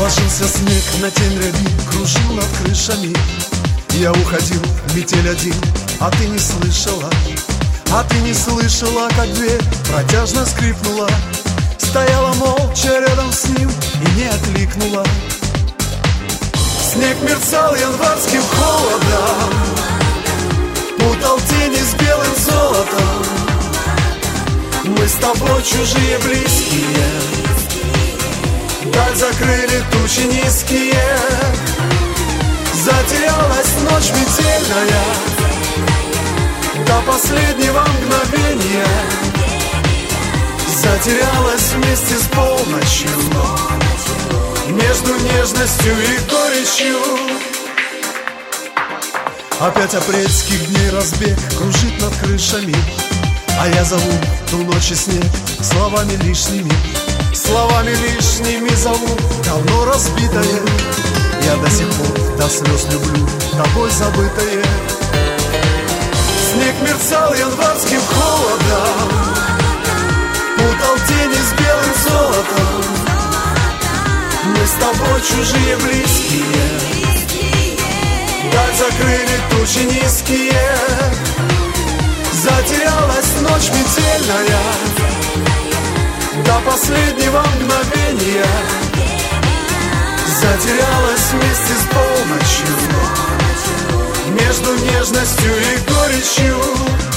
Ложился снег на тень ряби, кружил над крышами. Я уходил в метель один, а ты не слышала. А ты не слышала, как дверь протяжно скрипнула. Стояла молча рядом с ним и не окликнула. Снег мерцал январским холодом, путал тени с белым золотом. Мы с тобой чужие, близкие, даль закрыли тучи низкие. Затерялась ночь метельная до последнего мгновения. Затерялась вместе с полночью между нежностью и горечью. Опять апрельских дней разбег кружит над крышами, а я зову ту ночь и снег словами лишними. Словами лишними зову давно разбитое. Я до сих пор до слез люблю тобой забытое. Снег мерцал январским холодом, путал тени с белым золотом. Мы с тобой чужие, близкие, даль закрыли тучи низкие. Затерялась ночь метельная до последнего мгновения. Затерялась вместе с полночью между нежностью и горечью.